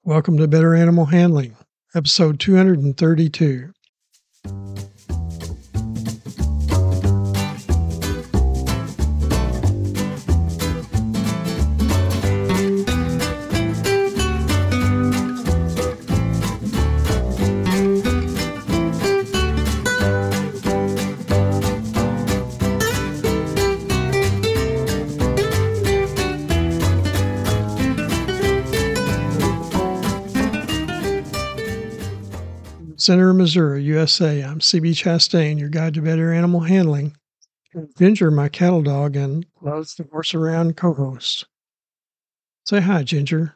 Welcome to Better Animal Handling, episode 232. Center, Missouri, USA. I'm CB Chastain, your guide to better animal handling. Ginger, my cattle dog, and loves to horse around co-host. Say hi, Ginger.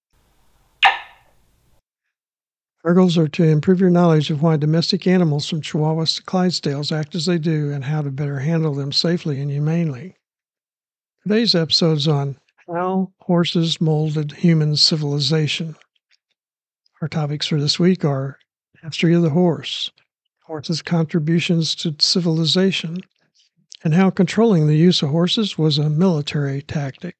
Our goals are to improve your knowledge of why domestic animals from Chihuahuas to Clydesdales act as they do and how to better handle them safely and humanely. Today's episode is on how horses molded human civilization. Our topics for this week are history of the horse, horses' contributions to civilization, and how controlling the use of horses was a military tactic.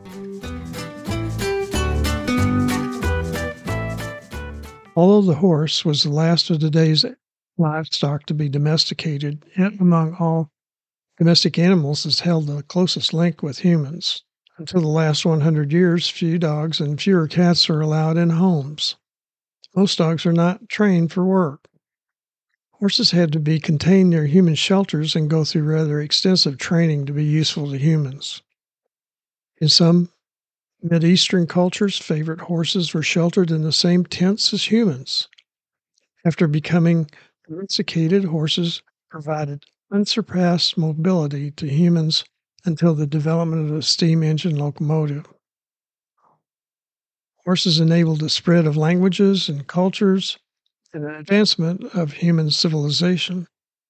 Although the horse was the last of today's livestock to be domesticated, it among all domestic animals has held the closest link with humans. Until the last 100 years, few dogs and fewer cats are allowed in homes. Most dogs are not trained for work. Horses had to be contained near human shelters and go through rather extensive training to be useful to humans. In some Mideastern cultures, favorite horses were sheltered in the same tents as humans. After becoming domesticated, horses provided unsurpassed mobility to humans until the development of the steam engine locomotive. Horses enabled the spread of languages and cultures and the advancement of human civilization.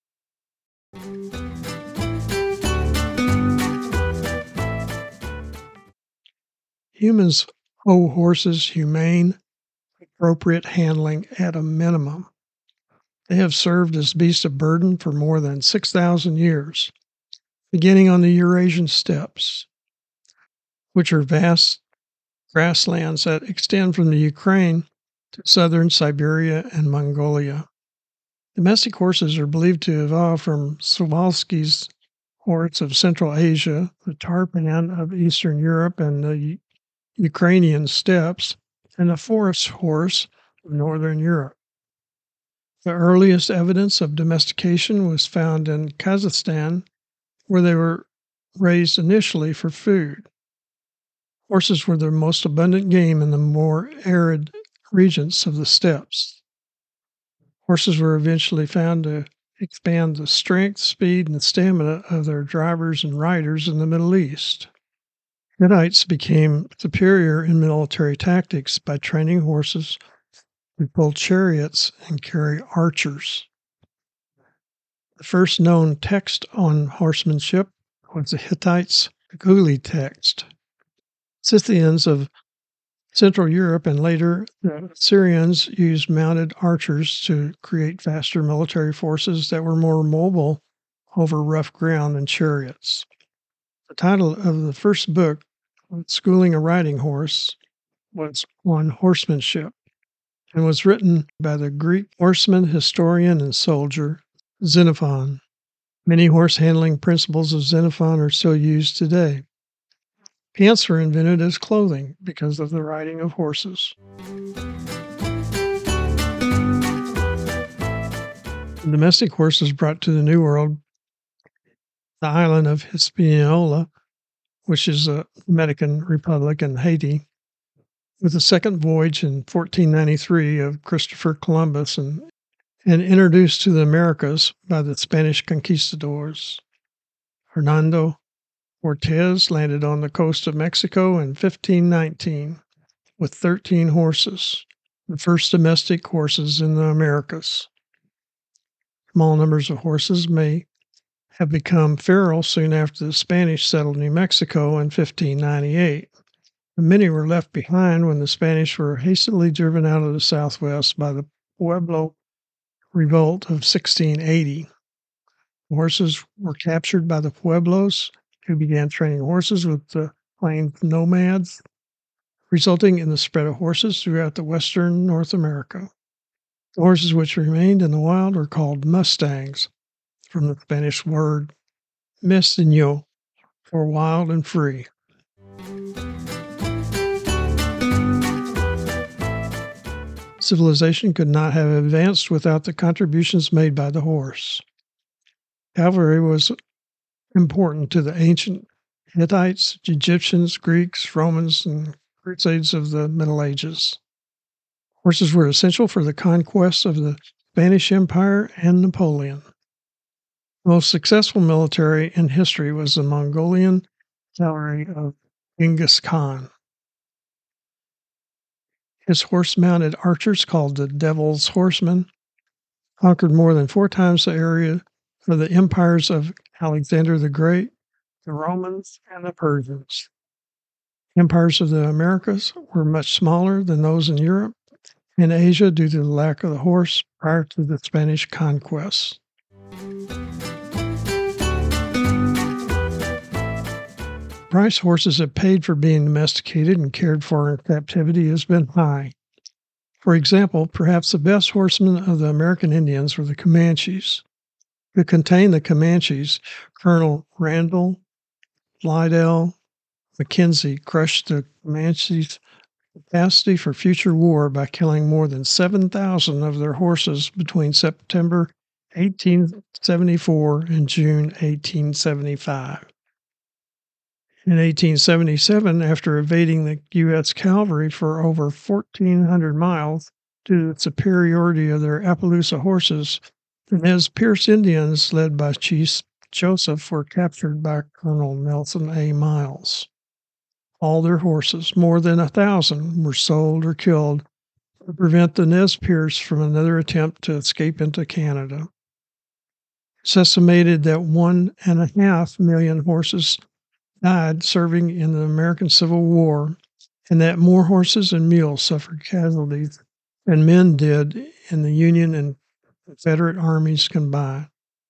Humans owe horses humane, appropriate handling at a minimum. They have served as beasts of burden for more than 6,000 years, beginning on the Eurasian steppes, which are vast grasslands that extend from the Ukraine to southern Siberia and Mongolia. Domestic horses are believed to evolve from Przewalski's horse of Central Asia, the Tarpan of Eastern Europe and the Ukrainian steppes, and the forest horse of Northern Europe. The earliest evidence of domestication was found in Kazakhstan, where they were raised initially for food. Horses were the most abundant game in the more arid regions of the steppes. Horses were eventually found to expand the strength, speed, and stamina of their drivers and riders in the Middle East. Hittites became superior in military tactics by training horses to pull chariots and carry archers. The first known text on horsemanship was the Hittites' Guli text. Scythians of Central Europe and later the Assyrians used mounted archers to create faster military forces that were more mobile over rough ground than chariots. The title of the first book, Schooling a Riding Horse, was on horsemanship and was written by the Greek horseman, historian, and soldier Xenophon. Many horse handling principles of Xenophon are still used today. Pants were invented as clothing because of the riding of horses. The domestic horses brought to the New World the island of Hispaniola, which is a Dominican Republic in Haiti, with the second voyage in 1493 of Christopher Columbus and introduced to the Americas by the Spanish conquistadors. Hernando Cortez landed on the coast of Mexico in 1519 with 13 horses, the first domestic horses in the Americas. Small numbers of horses may have become feral soon after the Spanish settled New Mexico in 1598. Many were left behind when the Spanish were hastily driven out of the Southwest by the Pueblo Revolt of 1680. The horses were captured by the Pueblos, who began training horses with the plains nomads. resulting in the spread of horses throughout the western North America. The horses which remained in the wild were called mustangs, from the Spanish word mesteño, for wild and free. Civilization could not have advanced without the contributions made by the horse. Cavalry was important to the ancient Hittites, Egyptians, Greeks, Romans, and Crusades of the Middle Ages. Horses were essential for the conquests of the Spanish Empire and Napoleon. The most successful military in history was the Mongolian cavalry of Genghis Khan. His horse-mounted archers, called the Devil's Horsemen, conquered more than 4 times the area of the empires of Alexander the Great, the Romans, and the Persians. Empires of the Americas were much smaller than those in Europe and Asia due to the lack of the horse prior to the Spanish conquests. The price horses have paid for being domesticated and cared for in captivity has been high. For example, perhaps the best horsemen of the American Indians were the Comanches. To contain the Comanches, Colonel Randall Slidell Mackenzie crushed the Comanches' capacity for future war by killing more than 7,000 of their horses between September 1874 and June 1875. In 1877, after evading the U.S. cavalry for over 1,400 miles due to the superiority of their Appaloosa horses, the Nez Perce Indians, led by Chief Joseph, were captured by Colonel Nelson A. Miles. All their horses, more than 1,000, were sold or killed to prevent the Nez Perce from another attempt to escape into Canada. It's estimated that 1.5 million horses died serving in the American Civil War, and that more horses and mules suffered casualties than men did in the Union and Confederate armies combined.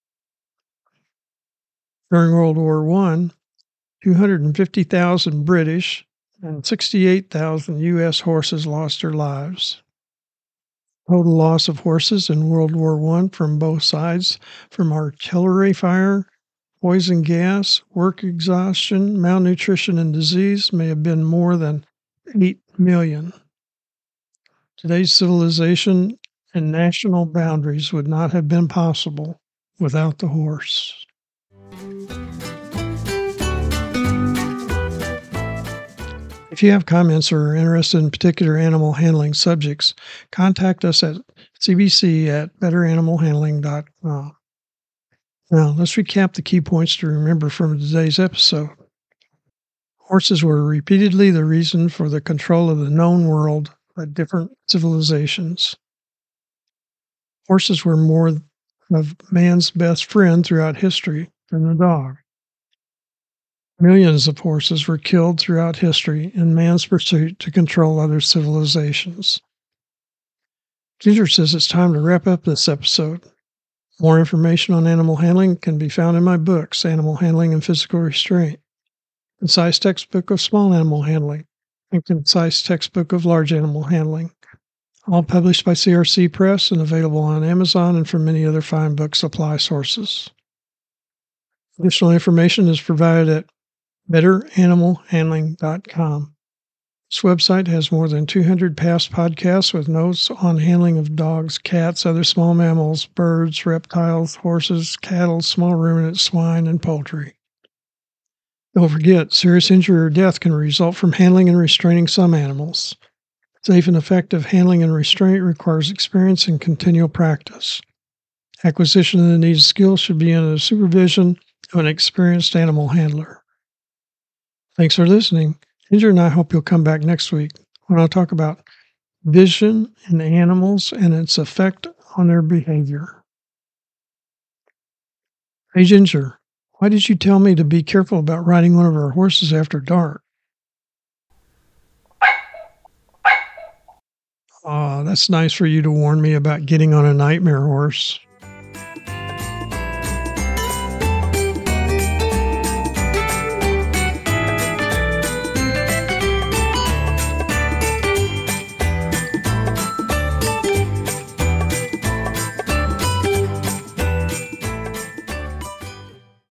During World War I, 250,000 British and 68,000 U.S. horses lost their lives. Total loss of horses in World War I from both sides, from artillery fire, poison gas, work exhaustion, malnutrition, and disease, may have been more than 8 million. Today's civilization and national boundaries would not have been possible without the horse. If you have comments or are interested in particular animal handling subjects, contact us at cbc@betteranimalhandling.com. Now, let's recap the key points to remember from today's episode. Horses were repeatedly the reason for the control of the known world by different civilizations. Horses were more of man's best friend throughout history than the dog. Millions of horses were killed throughout history in man's pursuit to control other civilizations. Ginger says it's time to wrap up this episode. More information on animal handling can be found in my books, Animal Handling and Physical Restraint, Concise Textbook of Small Animal Handling, and Concise Textbook of Large Animal Handling, all published by CRC Press and available on Amazon and from many other fine book supply sources. Additional information is provided at betteranimalhandling.com. This website has more than 200 past podcasts with notes on handling of dogs, cats, other small mammals, birds, reptiles, horses, cattle, small ruminants, swine, and poultry. Don't forget, serious injury or death can result from handling and restraining some animals. Safe and effective handling and restraint requires experience and continual practice. Acquisition of the needed skills should be under the supervision of an experienced animal handler. Thanks for listening. Ginger and I hope you'll come back next week when I'll talk about vision in animals and its effect on their behavior. Hey, Ginger, why did you tell me to be careful about riding one of our horses after dark? That's nice for you to warn me about getting on a nightmare horse.